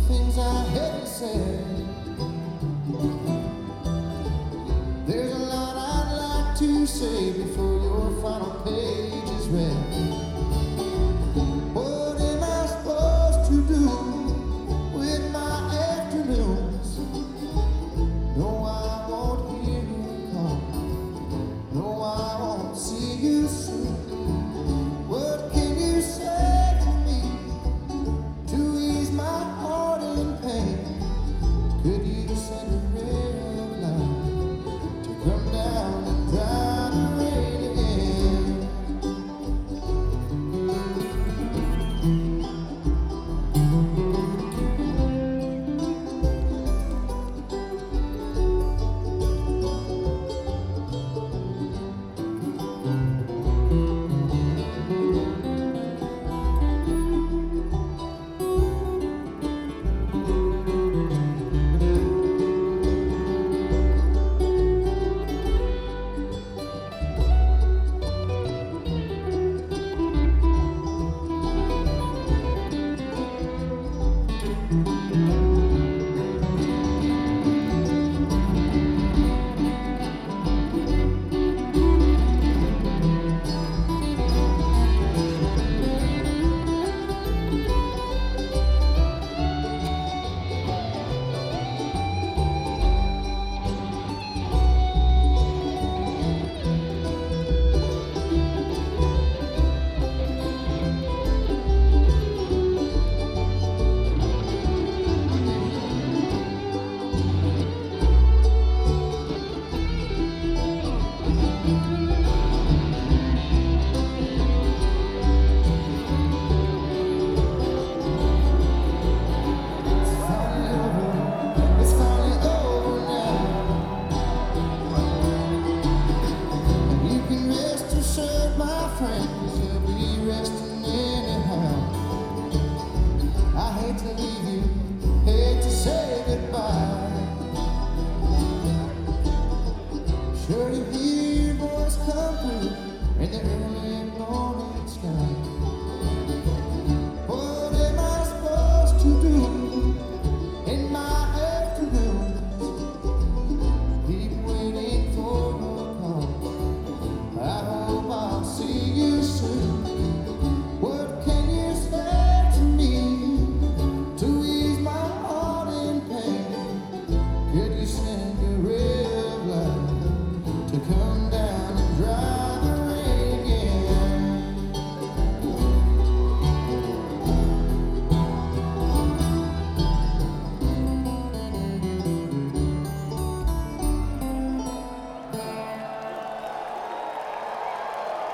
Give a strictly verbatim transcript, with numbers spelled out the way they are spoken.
things I haven't said. There's a lot I'd like to say before your final page is read. What am I supposed to do with my afternoons? No, I won't hear you come. No, I won't see you soon. What can you say to me to ease my heart in pain? Could you send a ray of light to come down and dry the rain again? Sure you hear your voice come through in the early morning sky. What am I supposed to do in my afternoons? Keep waiting for your call. I hope I'll see you soon. What can you say to me to ease my heart in pain? Could you send a ray of light to come